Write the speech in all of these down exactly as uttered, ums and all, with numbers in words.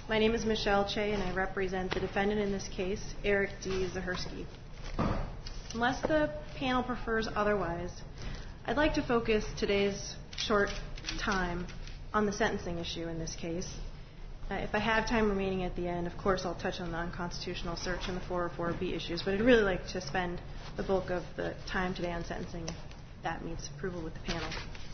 My name is Michelle Che, and I represent the defendant in this case, Eric D. Zahersky. Unless the panel prefers otherwise, I'd like to focus today's short time on the sentencing issue in this case. Uh, if I have time remaining at the end, of course, I'll touch on the unconstitutional search and the four oh four B issues, but I'd really like to spend the bulk of the time today on sentencing if that meets approval with the panel.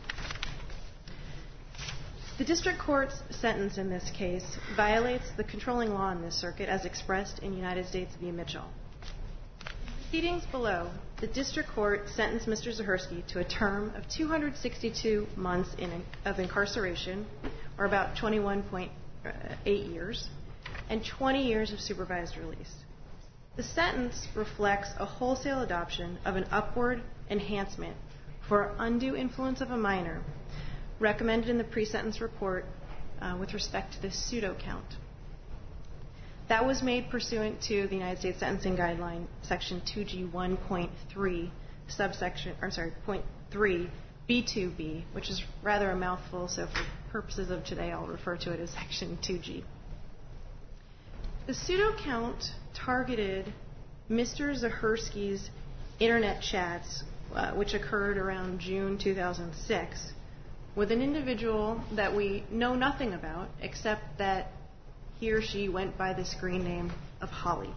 The district court's sentence in this case violates the controlling law in this circuit as expressed in United States v. Mitchell. In proceedings below, the district court sentenced Mister Zahersky to a term of two hundred sixty-two months in, of incarceration, or about twenty-one point eight years, and twenty years of supervised release. The sentence reflects a wholesale adoption of an upward enhancement for undue influence of a minor recommended in the pre-sentence report uh, with respect to the pseudo count. That was made pursuant to the United States Sentencing Guideline, Section two G one point three, subsection, I'm sorry, point three, B two B, which is rather a mouthful, so for purposes of today, I'll refer to it as Section two G. The pseudo count targeted Mister Zahersky's internet chats, uh, which occurred around June two thousand six, with an individual that we know nothing about except that he or she went by the screen name of Holly.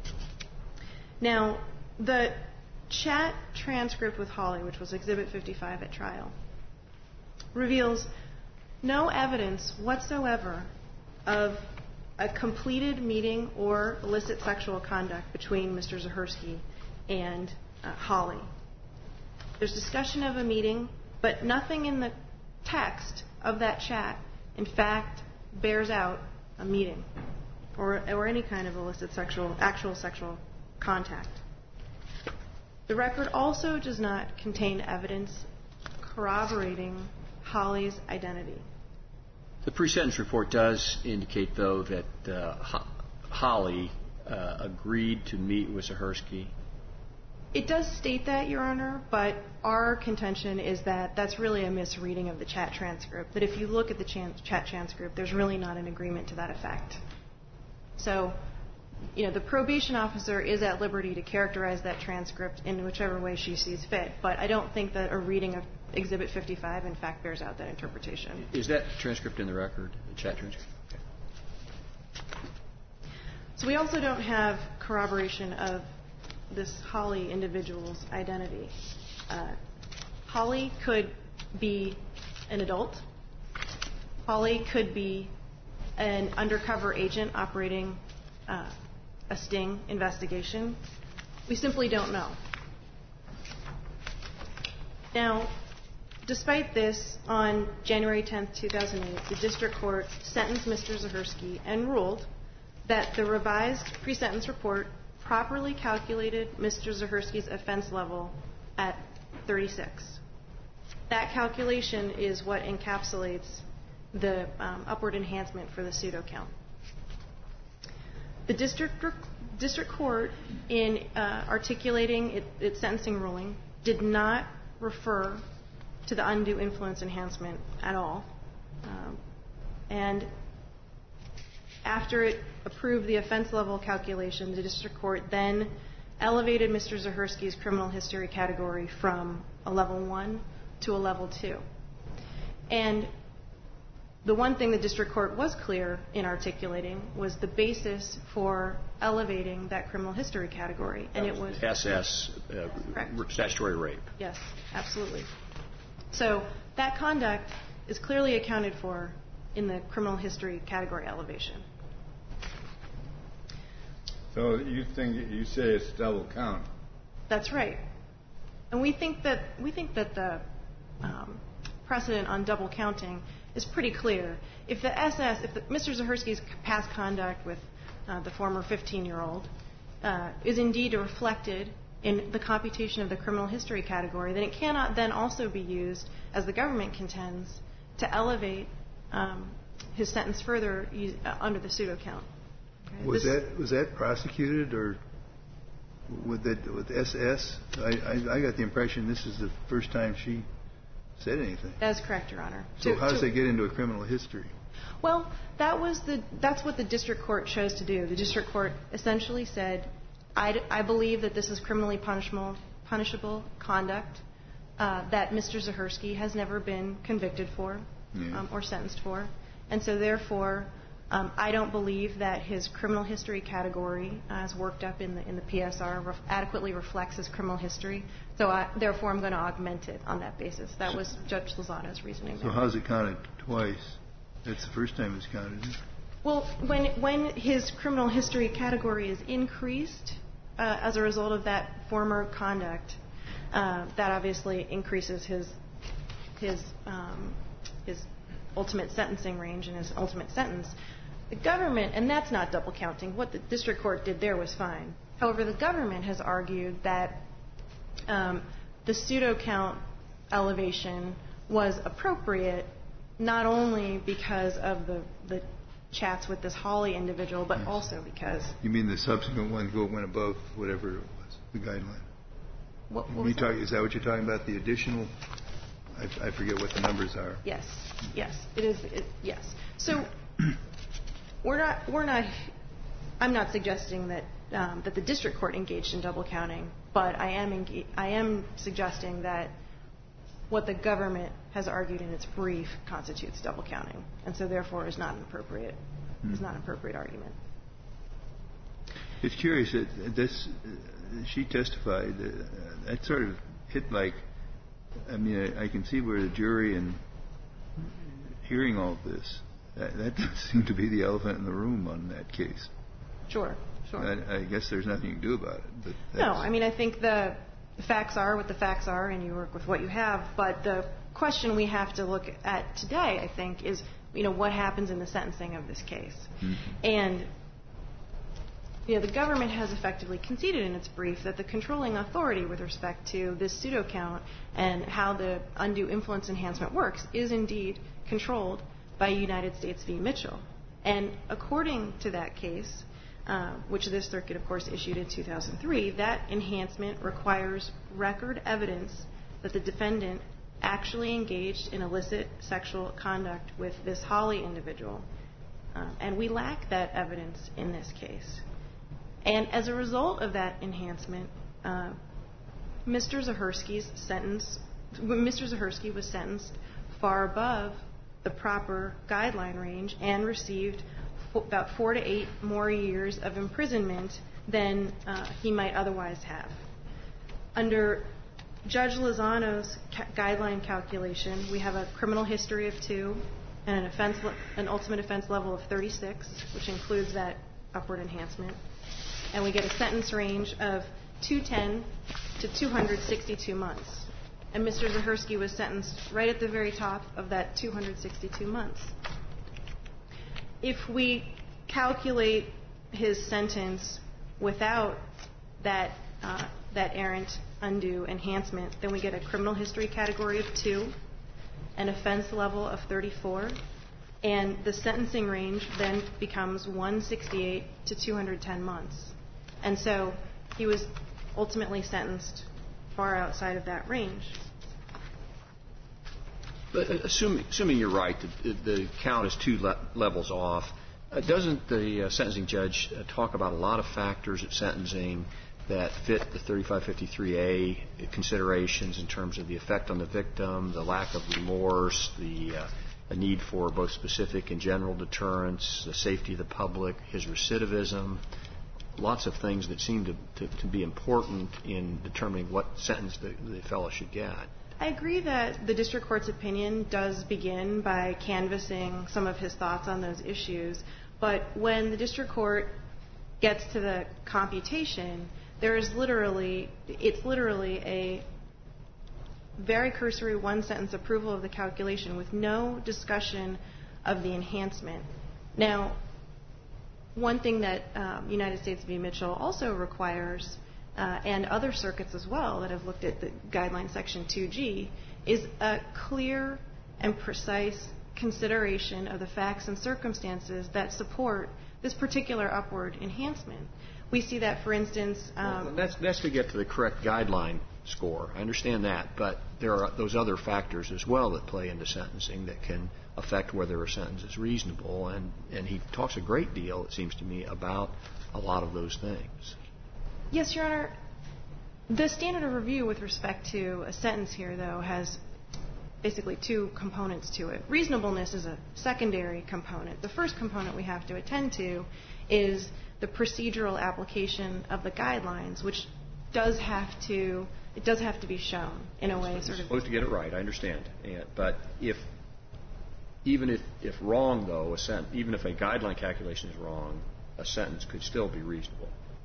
Now, the chat transcript with Holly, which was Exhibit fifty-five at trial, reveals no evidence whatsoever of a completed meeting or illicit sexual conduct between Mister Zahersky and uh, Holly. There's discussion of a meeting, but nothing in the text of that chat, in fact, bears out a meeting or, or any kind of illicit sexual, actual sexual contact. The record also does not contain evidence corroborating Holly's identity. The pre-sentence report does indicate, though, that uh, Ho- Holly uh, agreed to meet with Zahersky. It does state that, Your Honor, but our contention is that that's really a misreading of the chat transcript, that if you look at the chan- chat transcript, there's really not an agreement to that effect. So, you know, the probation officer is at liberty to characterize that transcript in whichever way she sees fit, but I don't think that a reading of Exhibit fifty-five, in fact, bears out that interpretation. Is that transcript in the record, the chat transcript? Okay. So we also don't have corroboration of this Holly individual's identity. Uh, Holly could be an adult. Holly could be an undercover agent operating uh, a sting investigation. We simply don't know. Now, despite this, on January tenth, two thousand eight, the district court sentenced Mister Zahersky and ruled that the revised pre-sentence report properly calculated Mister Zahersky's offense level at thirty-six. That calculation is what encapsulates the um, upward enhancement for the pseudo count. The district district court, in uh, articulating it, its sentencing ruling, did not refer to the undue influence enhancement at all, um, and after it approved the offense level calculation, the district court then elevated Mister Zahersky's criminal history category from a level one to a level two. And the one thing the district court was clear in articulating was the basis for elevating that criminal history category. And it was S S, uh, statutory rape. Yes, absolutely. So that conduct is clearly accounted for in the criminal history category elevation. So you think you say it's double count? That's right, and we think that we think that the um, precedent on double counting is pretty clear. If the S S, if the, Mister Zahersky's past conduct with uh, the former fifteen-year-old uh, is indeed reflected in the computation of the criminal history category, then it cannot then also be used, as the government contends, to elevate um, his sentence further uh, under the pseudo count. Okay? Was this, that was that prosecuted or with the with S S? I, I I got the impression this is the first time she said anything. That is correct, Your Honor. So to, how does to, that get into a criminal history? Well, that was the that's what the district court chose to do. The district court essentially said, I, I believe that this is criminally punishable, punishable conduct uh, that Mister Zahersky has never been convicted for yeah. um, or sentenced for. And so therefore, um, I don't believe that his criminal history category, uh, as worked up in the in the P S R, ref- adequately reflects his criminal history. So I, therefore, I'm going to augment it on that basis. That was Judge Lozano's reasoning. So how's it counted twice? That's the first time it's counted. Well, when when his criminal history category is increased uh, as a result of that former conduct, uh, that obviously increases his his um, his ultimate sentencing range and his ultimate sentence. The government, and that's not double counting. What the district court did there was fine. However, the government has argued that um, the pseudo count elevation was appropriate, not only because of the, the chats with this Hawley individual, but yes. also because... You mean the subsequent one go went above whatever it was, the guideline? What, what you talk, is that what you're talking about, the additional? I, I forget what the numbers are. Yes, yes, it is. It, yes. So we're not, we're not, I'm not suggesting that um, that the district court engaged in double counting, but I am enga- I am suggesting that what the government has argued in its brief constitutes double counting, and so therefore is not an appropriate hmm. is not an appropriate argument. It's curious that this uh, she testified uh, that sort of hit like I mean I, I can see where the jury and hearing all of this that, that seemed to be the elephant in the room on that case. Sure, sure. I, I guess there's nothing you can do about it. But no, I mean I think the. The facts are what the facts are, and you work with what you have. But the question we have to look at today, I think, is, you know, what happens in the sentencing of this case. Mm-hmm. And, you know, the government has effectively conceded in its brief that the controlling authority with respect to this pseudo count and how the undue influence enhancement works is indeed controlled by United States v. Mitchell. And according to that case, Uh, which this circuit, of course, issued in two thousand three, that enhancement requires record evidence that the defendant actually engaged in illicit sexual conduct with this Hawley individual. Um, and we lack that evidence in this case. And as a result of that enhancement, uh, Mister Zahersky's sentence, Mister Zahersky was sentenced far above the proper guideline range and received about four to eight more years of imprisonment than uh, he might otherwise have. Under Judge Lozano's ca- guideline calculation, we have a criminal history of two and an offense, le- an ultimate offense level of thirty-six, which includes that upward enhancement. And we get a sentence range of two ten to two hundred sixty-two months. And Mister Zahersky was sentenced right at the very top of that two hundred sixty-two months. If we calculate his sentence without that uh, that errant undue enhancement, then we get a criminal history category of two, an offense level of thirty-four, and the sentencing range then becomes one sixty-eight to two hundred ten months. And so he was ultimately sentenced far outside of that range. But assuming, assuming you're right, the, the count is two le- levels off, uh, doesn't the uh, sentencing judge uh, talk about a lot of factors at sentencing that fit the thirty-five fifty-three A considerations in terms of the effect on the victim, the lack of remorse, the uh, a need for both specific and general deterrence, the safety of the public, his recidivism, lots of things that seem to, to, to be important in determining what sentence the, the fellow should get? I agree that the district court's opinion does begin by canvassing some of his thoughts on those issues, but when the district court gets to the computation, there is literally, it's literally a very cursory one-sentence approval of the calculation with no discussion of the enhancement. Now, one thing that um, United States v. Mitchell also requires, Uh, and other circuits as well that have looked at the guideline section two G, is a clear and precise consideration of the facts and circumstances that support this particular upward enhancement. We see that, for instance... Um, well, that's, that's to get to the correct guideline score. I understand that, but there are those other factors as well that play into sentencing that can affect whether a sentence is reasonable. And, and he talks a great deal, it seems to me, about a lot of those things. Yes, Your Honor. The standard of review with respect to a sentence here, though, has basically two components to it. Reasonableness is a secondary component. The first component we have to attend to is the procedural application of the guidelines, which does have to it does have to be shown in a way. You're sort of supposed to get it right. I understand. And, but if even if, if wrong, though, a sent, even if a guideline calculation is wrong, a sentence could still be reasonable.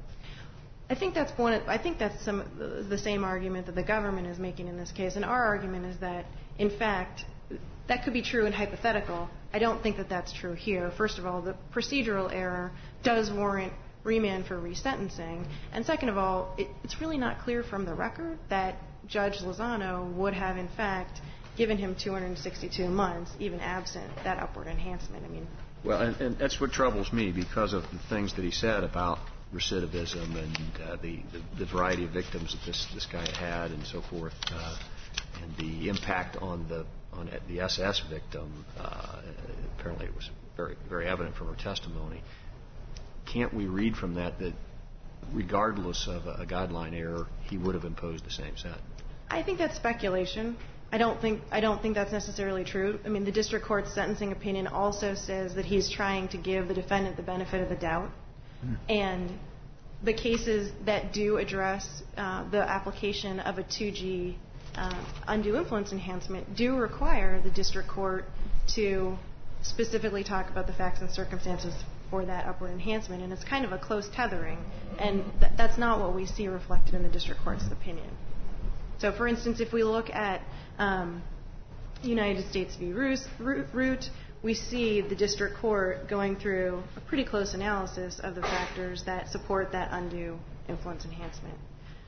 I think that's one. I think that's some the same argument that the government is making in this case, and our argument is that, in fact, that could be true in hypothetical. I don't think that that's true here. First of all, the procedural error does warrant remand for resentencing, and second of all, it, it's really not clear from the record that Judge Lozano would have, in fact, given him two hundred sixty-two months, even absent that upward enhancement. I mean, well, and, and that's what troubles me because of the things that he said about recidivism and uh, the, the the variety of victims that this this guy had and so forth, uh, and the impact on the on the S S victim. Uh, apparently, it was very very evident from her testimony. Can't we read from that that, regardless of a, a guideline error, he would have imposed the same sentence? I think that's speculation. I don't think I don't think that's necessarily true. I mean, the district court's sentencing opinion also says that he's trying to give the defendant the benefit of the doubt. And the cases that do address uh, the application of a two G uh, undue influence enhancement do require the district court to specifically talk about the facts and circumstances for that upward enhancement. And it's kind of a close tethering. And th- that's not what we see reflected in the district court's opinion. So, for instance, if we look at um, United States v. Root, we see the district court going through a pretty close analysis of the factors that support that undue influence enhancement.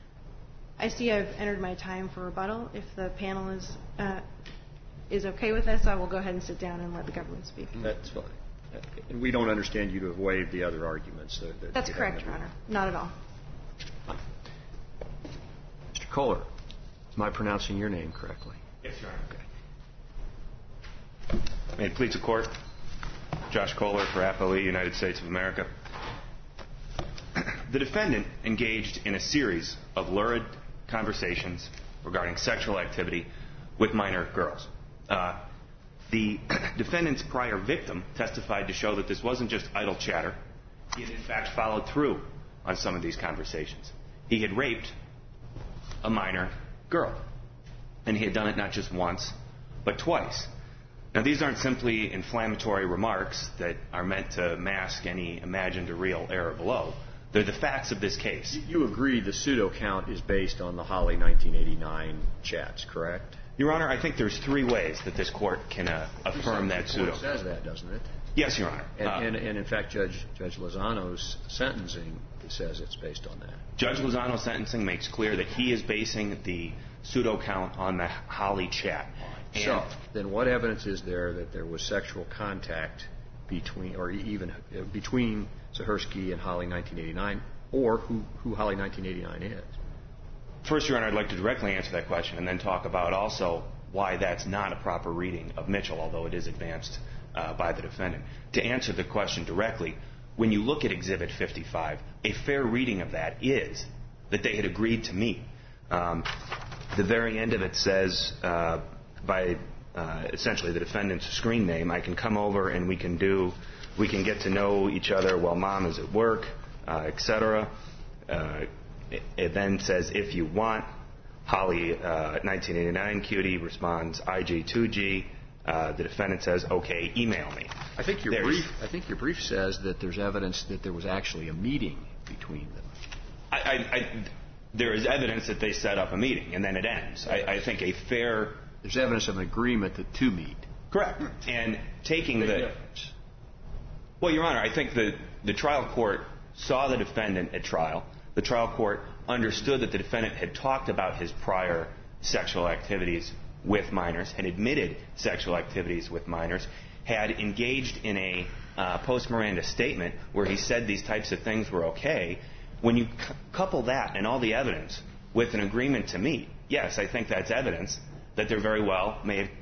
I see I've entered my time for rebuttal. If the panel is uh, is okay with this, I will go ahead and sit down and let the government speak. That's fine. And we don't understand you to have waived the other arguments. That, that That's correct, Your Honor. Not at all. Fine. Mister Kohler, am I pronouncing your name correctly? Yes, Your Honor. Okay. May it please the Court. Josh Kohler for Appellee, United States of America. The defendant engaged in a series of lurid conversations regarding sexual activity with minor girls. Uh, the defendant's prior victim testified to show that this wasn't just idle chatter. He had, in fact, followed through on some of these conversations. He had raped a minor girl, and he had done it not just once, but twice. Now, these aren't simply inflammatory remarks that are meant to mask any imagined or real error below. They're the facts of this case. You agree the pseudo count is based on the Holly nineteen eighty-nine chats, correct? Your Honor, I think there's three ways that this court can uh, affirm that pseudo. The court says that, doesn't it? Yes, Your Honor. And, uh, and, and in fact, Judge Judge Lozano's sentencing says it's based on that. Judge Lozano's sentencing makes clear that he is basing the pseudo count on the Holly chat. And so, then what evidence is there that there was sexual contact between, or even uh, between Zahersky and Holly nineteen eighty-nine, or who, who Holly nineteen eighty-nine is? First, Your Honor, I'd like to directly answer that question and then talk about also why that's not a proper reading of Mitchell, although it is advanced uh, by the defendant. To answer the question directly, when you look at Exhibit fifty-five, a fair reading of that is that they had agreed to meet. Um, the very end of it says, uh, by uh, essentially the defendant's screen name, I can come over and we can do, we can get to know each other while Mom is at work, uh, et cetera. Uh, it, it then says, if you want. Holly, uh, nineteen eighty-nine cutie, responds I G two G. Uh, the defendant says, okay, email me. I think your There's, brief. I think your brief says that there's evidence that there was actually a meeting between them. I, I, I, there is evidence that they set up a meeting and then it ends. I, I think a fair. There's evidence of an agreement that to meet. Correct. And taking Big the. difference. Well, Your Honor, I think the the trial court saw the defendant at trial. The trial court understood that the defendant had talked about his prior sexual activities with minors, had admitted sexual activities with minors, had engaged in a uh, post-Miranda statement where he said these types of things were okay. When you cu- couple that and all the evidence with an agreement to meet, yes, I think that's evidence that there very well may have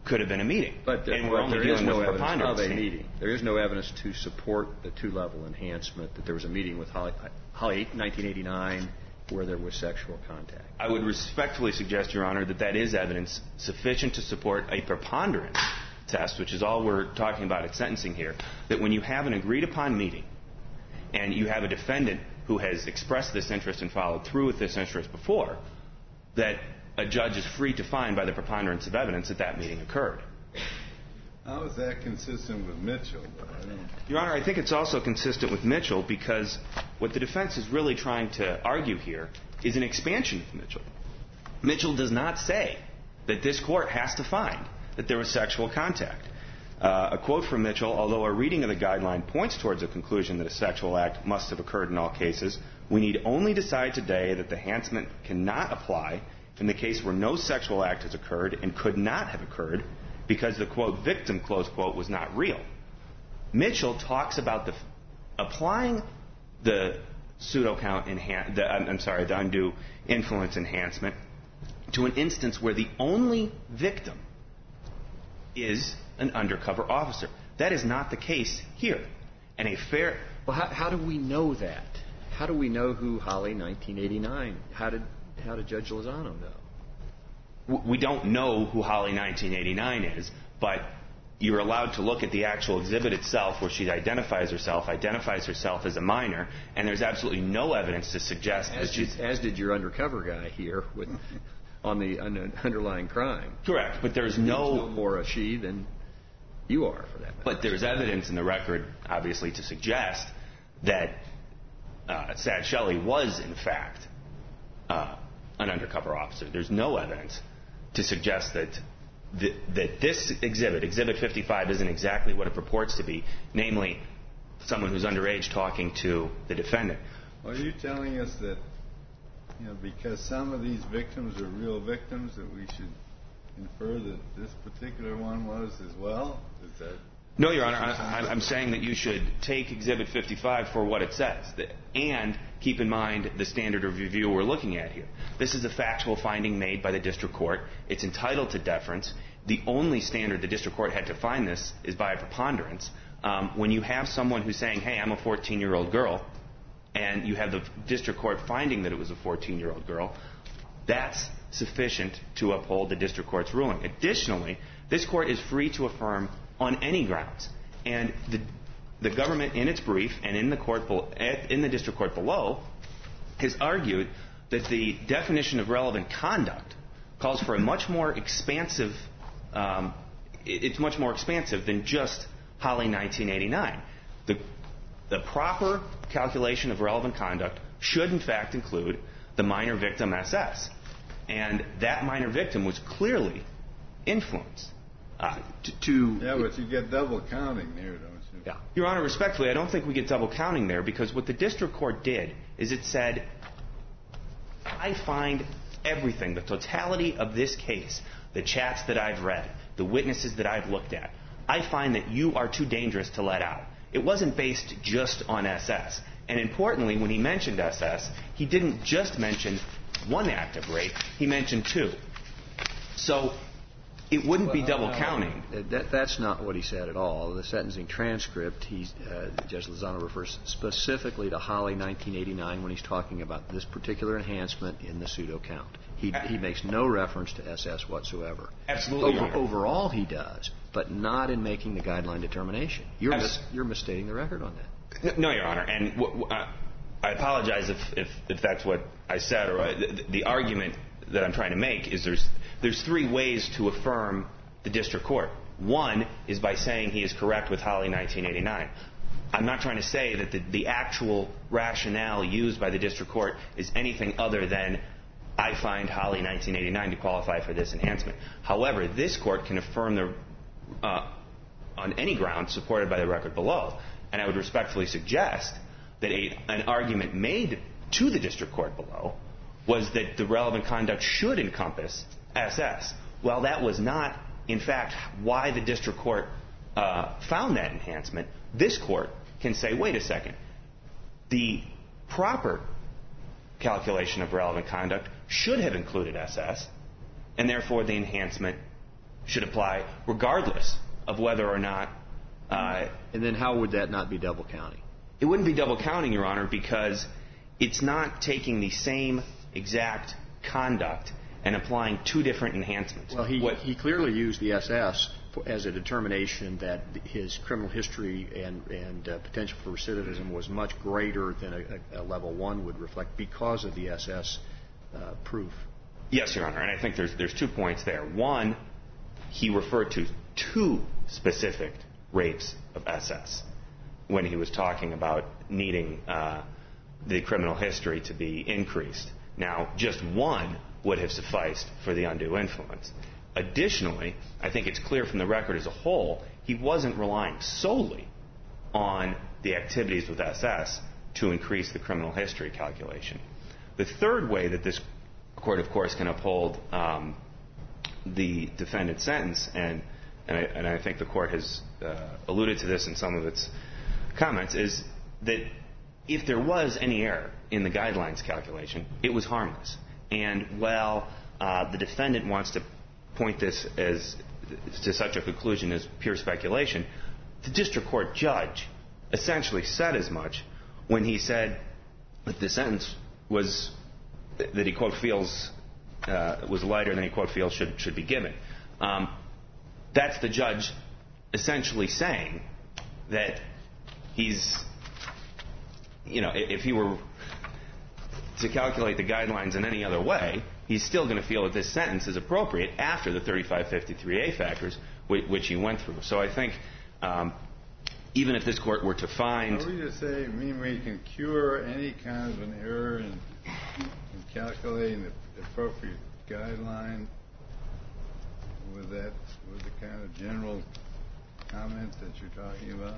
could have been a meeting. But there, and we're but only there is dealing no with evidence preponderance of a standard. meeting. There is no evidence to support the two-level enhancement that there was a meeting with Holly, Holly nineteen eighty-nine where there was sexual contact. I would respectfully suggest, Your Honor, that that is evidence sufficient to support a preponderance test, which is all we're talking about at sentencing here, that when you have an agreed-upon meeting and you have a defendant who has expressed this interest and followed through with this interest before, that a judge is free to find by the preponderance of evidence that that meeting occurred. How is that consistent with Mitchell? I don't... Your Honor, I think it's also consistent with Mitchell because what the defense is really trying to argue here is an expansion of Mitchell. Mitchell does not say that this court has to find that there was sexual contact. Uh, a quote from Mitchell, although a reading of the guideline points towards a conclusion that a sexual act must have occurred in all cases, we need only decide today that the enhancement cannot apply in the case where no sexual act has occurred and could not have occurred because the, quote, victim, close quote, was not real. Mitchell talks about the applying the pseudo-count enhan- the, I'm sorry, the undue influence enhancement to an instance where the only victim is an undercover officer. That is not the case here. And a fair... Well, how, how do we know that? How do we know who Holly nineteen eighty-nine, how did, how did Judge Lozano know? We don't know who Holly nineteen eighty-nine is, but you're allowed to look at the actual exhibit itself where she identifies herself, identifies herself as a minor, and there's absolutely no evidence to suggest as that she's... Did, as did your undercover guy here with, on the un- underlying crime. Correct, but there's no... no more a she than you are, for that matter. But there's evidence in the record, obviously, to suggest that uh, Sad Shelley was, in fact, uh, an undercover officer. There's no evidence to suggest that th- that this exhibit, Exhibit fifty-five, isn't exactly what it purports to be, namely someone who's underage talking to the defendant. Are you telling us that, you know, because some of these victims are real victims, that we should infer that this particular one was as well? Is that... No, Your Honor. I, I'm saying that you should take Exhibit fifty-five for what it says, and keep in mind the standard of review we're looking at here. This is a factual finding made by the district court. It's entitled to deference. The only standard the district court had to find this is by a preponderance. Um, when you have someone who's saying, hey, I'm a fourteen-year-old girl, and you have the district court finding that it was a fourteen-year-old girl, that's sufficient to uphold the district court's ruling. Additionally, this court is free to affirm on any grounds. And the, the government, in its brief and in the court, in the district court below, has argued that the definition of relevant conduct calls for a much more expansive. Um, it's much more expansive than just Holly nineteen eighty-nine. The, the proper calculation of relevant conduct should, in fact, include the minor victim S S. And that minor victim was clearly influenced. Uh, to, to yeah, but you get double counting there, don't you? Yeah. Your Honor, respectfully, I don't think we get double counting there because what the district court did is it said, I find everything, the totality of this case, the chats that I've read, the witnesses that I've looked at, I find that you are too dangerous to let out. It wasn't based just on S S. And importantly, when he mentioned S S, he didn't just mention one act of rape, he mentioned two. So it wouldn't well, be double no, counting. That, that's not what he said at all. The sentencing transcript, he's, uh, Judge Lozano refers specifically to Holly nineteen eighty-nine when he's talking about this particular enhancement in the pseudo count. He, he makes no reference to S S whatsoever. Absolutely. Over, overall, he does, but not in making the guideline determination. You're, mis, you're misstating the record on that. No, Your Honor. And w- w- uh, I apologize if, if, if that's what I said. Or I, the, the argument that I'm trying to make is there's there's three ways to affirm the district court. One is by saying he is correct with Holly nineteen eighty-nine. I'm not trying to say that the, the actual rationale used by the district court is anything other than I find Holly nineteen eighty-nine to qualify for this enhancement. However, this court can affirm the, uh, on any ground supported by the record below. And I would respectfully suggest that a, an argument made to the district court below was that the relevant conduct should encompass S S. Well, that was not, in fact, why the district court uh, found that enhancement. This court can say, wait a second, the proper calculation of relevant conduct should have included S S, and therefore the enhancement should apply regardless of whether or not... Uh, and then how would that not be double counting? It wouldn't be double counting, Your Honor, because it's not taking the same exact conduct and applying two different enhancements. Well, he, what, he clearly used the S S for, as a determination that his criminal history and, and uh, potential for recidivism was much greater than a, a level one would reflect because of the S S uh, proof. Yes, Your Honor, and I think there's, there's two points there. One, he referred to two specific rates of S S when he was talking about needing uh, the criminal history to be increased. Now, just one would have sufficed for the undue influence. Additionally, I think it's clear from the record as a whole, he wasn't relying solely on the activities with S S to increase the criminal history calculation. The third way that this court, of course, can uphold um, the defendant's sentence, and, and, I, and I think the court has uh, alluded to this in some of its comments, is that if there was any error in the guidelines calculation, it was harmless. And while uh, the defendant wants to point this as to such a conclusion as pure speculation, the district court judge essentially said as much when he said that the sentence was that he quote feels uh, was lighter than he quote feels should should be given. Um, that's the judge essentially saying that he's, you know, if he were to calculate the guidelines in any other way, he's still going to feel that this sentence is appropriate after the thirty-five fifty-three A factors, which he went through. So I think um, even if this court were to find... Are we to say, I mean, we can cure any kind of an error in, in calculating the appropriate guideline with that, with the kind of general comment that you're talking about?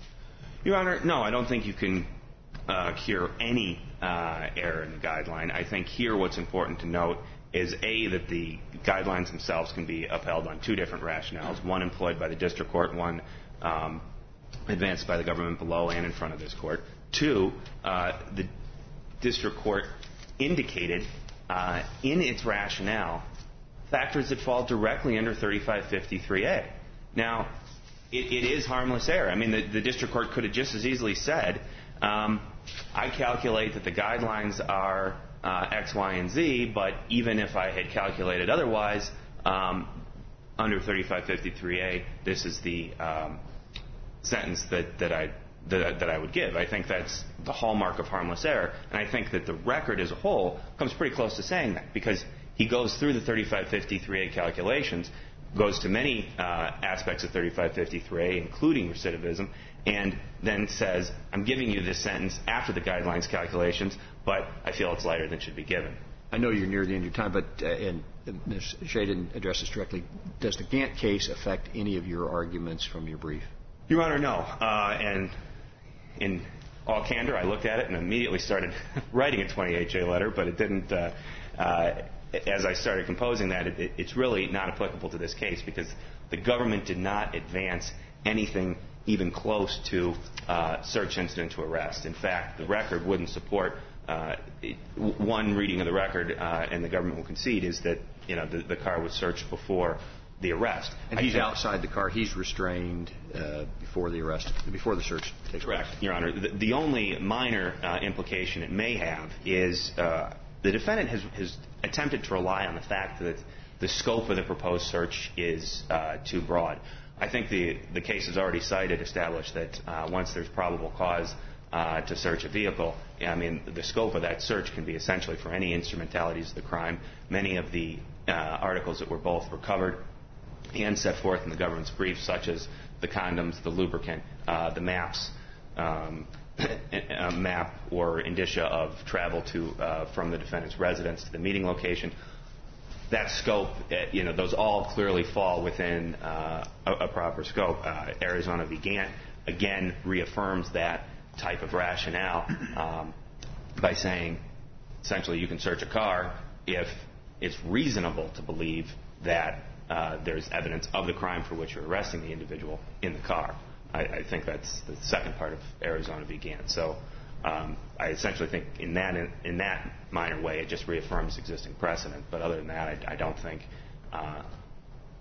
Your Honor, no, I don't think you can uh, cure any uh, error in the guideline. I think here what's important to note is, A, that the guidelines themselves can be upheld on two different rationales, one employed by the district court, one um, advanced by the government below and in front of this court. Two, uh, the district court indicated uh, in its rationale factors that fall directly under thirty-five fifty-three A. Now, It, it is harmless error. I mean, the, the district court could have just as easily said, um, I calculate that the guidelines are uh, X, Y, and Z, but even if I had calculated otherwise, um, under thirty-five fifty-three A, this is the um, sentence that, that, I, that, that I would give. I think that's the hallmark of harmless error, and I think that the record as a whole comes pretty close to saying that, because he goes through the thirty-five fifty-three A calculations, goes to many uh, aspects of thirty-five fifty-three A, including recidivism, and then says, I'm giving you this sentence after the guidelines calculations, but I feel it's lighter than should be given. I know you're near the end of your time, but uh, and Miz Shea didn't address this directly. Does the Gantt case affect any of your arguments from your brief? Your Honor, no. Uh, and in all candor, I looked at it and immediately started writing a twenty-eight J letter, but it didn't... Uh, uh, as I started composing that, it, it, it's really not applicable to this case, because the government did not advance anything even close to uh, search incident to arrest. In fact, the record wouldn't support uh, it, one reading of the record, uh, and the government will concede, is that, you know, the, the car was searched before the arrest. And he's outside the car. He's restrained uh, before the arrest, before the search takes place. Correct, Your Honor. The, the only minor uh, implication it may have is uh, the defendant has, has attempted to rely on the fact that the scope of the proposed search is uh, too broad. I think the, the case is already cited, established that uh, once there's probable cause uh, to search a vehicle, I mean, the scope of that search can be essentially for any instrumentalities of the crime. Many of the uh, articles that were both recovered and set forth in the government's brief, such as the condoms, the lubricant, uh, the maps, um, a map or indicia of travel to uh, from the defendant's residence to the meeting location. That scope, uh, you know, those all clearly fall within uh, a, a proper scope. Uh, Arizona v. Gantt, again, reaffirms that type of rationale um, by saying, essentially, you can search a car if it's reasonable to believe that uh, there's evidence of the crime for which you're arresting the individual in the car. I, I think that's the second part of Arizona v. Gantt. So um, I essentially think in that in, in that minor way, it just reaffirms existing precedent. But other than that, I, I don't think uh,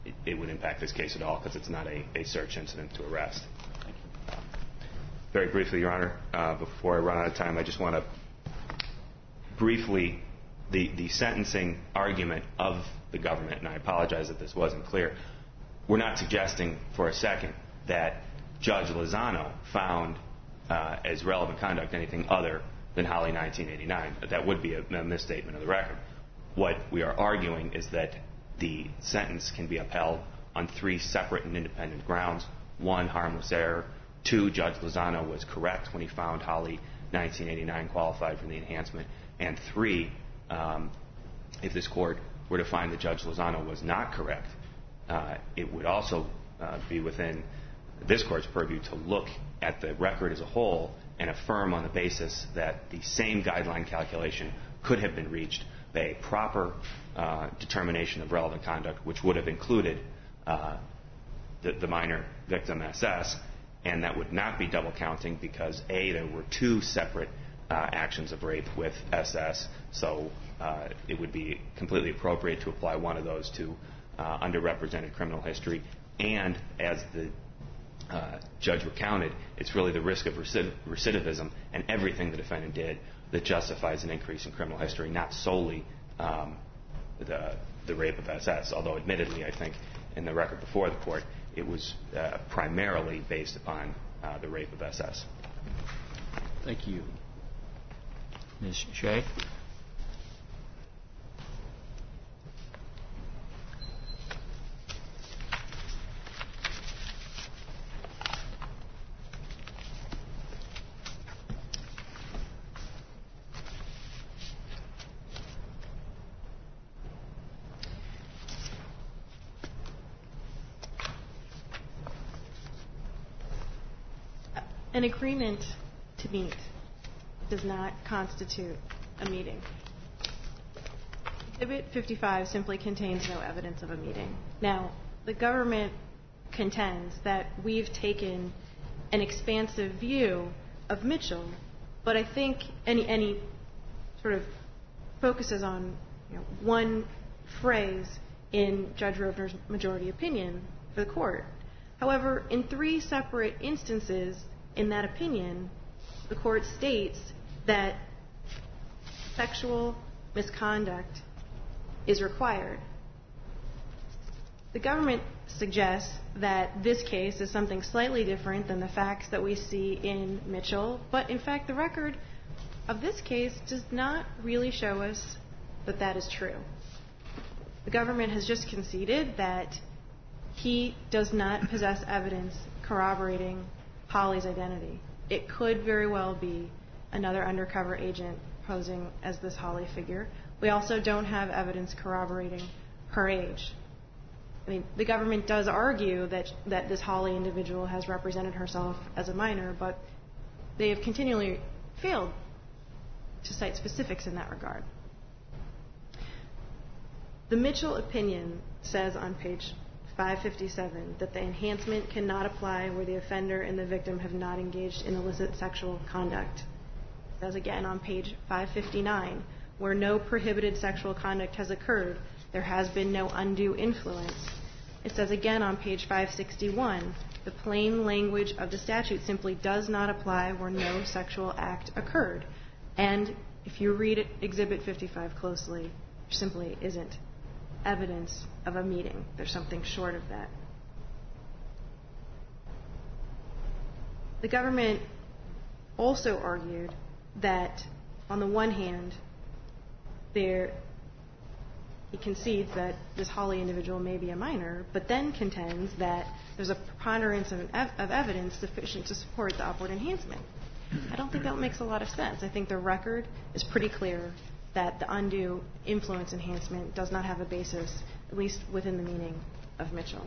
it, it would impact this case at all because it's not a, a search incident to arrest. Thank you. Uh, very briefly, Your Honor, uh, before I run out of time, I just want to briefly, the, the sentencing argument of the government, and I apologize if this wasn't clear, we're not suggesting for a second that Judge Lozano found uh, as relevant conduct anything other than Holly nineteen eighty-nine. That would be a, a misstatement of the record. What we are arguing is that the sentence can be upheld on three separate and independent grounds. One, harmless error. Two, Judge Lozano was correct when he found Holly nineteen eighty-nine qualified for the enhancement. And three, um, if this court were to find that Judge Lozano was not correct, uh, it would also uh, be within this court's purview to look at the record as a whole and affirm on the basis that the same guideline calculation could have been reached by a proper uh, determination of relevant conduct, which would have included uh, the, the minor victim S S, and that would not be double counting because, A, there were two separate uh, actions of rape with S S, so uh, it would be completely appropriate to apply one of those to uh, underrepresented criminal history, and as the Uh, judge recounted, it's really the risk of recid- recidivism and everything the defendant did that justifies an increase in criminal history, not solely um, the, the rape of S S, although admittedly I think in the record before the court it was uh, primarily based upon uh, the rape of S S. Thank you. Miz Shea? An agreement to meet does not constitute a meeting. Exhibit fifty-five simply contains no evidence of a meeting. Now, the government contends that we've taken an expansive view of Mitchell, but I think any, any sort of focuses on you know, one phrase in Judge Rovner's majority opinion for the court. However, in three separate instances in that opinion, the court states that sexual misconduct is required. The government suggests that this case is something slightly different than the facts that we see in Mitchell, but in fact the record of this case does not really show us that that is true. The government has just conceded that he does not possess evidence corroborating Holly's identity. It could very well be another undercover agent posing as this Holly figure. We also don't have evidence corroborating her age. I mean, the government does argue that that this Holly individual has represented herself as a minor, but they have continually failed to cite specifics in that regard. The Mitchell opinion says on page five fifty-seven that the enhancement cannot apply where the offender and the victim have not engaged in illicit sexual conduct. It says again on page five fifty-nine, where no prohibited sexual conduct has occurred, there has been no undue influence. It says again on page five sixty-one, the plain language of the statute simply does not apply where no sexual act occurred. And if you read Exhibit fifty-five closely, there simply isn't evidence of a meeting. There's something short of that. The government also argued that, on the one hand, there he concedes that this Holly individual may be a minor, but then contends that there's a preponderance of, ev- of evidence sufficient to support the upward enhancement. I don't think that makes a lot of sense. I think the record is pretty clear that the undue influence enhancement does not have a basis, at least within the meaning of Mitchell.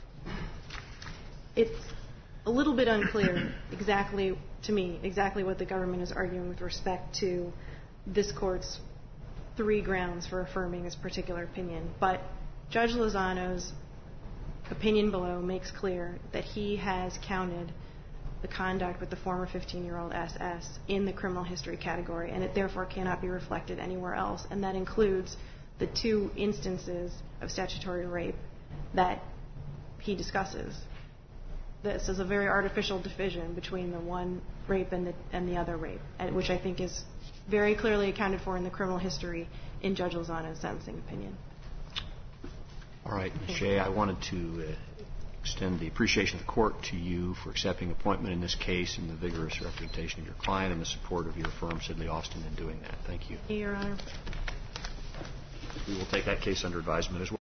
It's a little bit unclear exactly, to me, exactly what the government is arguing with respect to this court's three grounds for affirming this particular opinion. But Judge Lozano's opinion below makes clear that he has counted the conduct with the former fifteen-year-old S S in the criminal history category, and it therefore cannot be reflected anywhere else. And that includes the two instances of statutory rape that he discusses this as a very artificial division between the one rape and the, and the other rape, and which I think is very clearly accounted for in the criminal history in Judge Lozano's sentencing opinion. All right, Miz Shea, I wanted to uh, extend the appreciation of the court to you for accepting appointment in this case and the vigorous representation of your client and the support of your firm, Sidley Austin, in doing that. Thank you. Your Honor. We will take that case under advisement as well.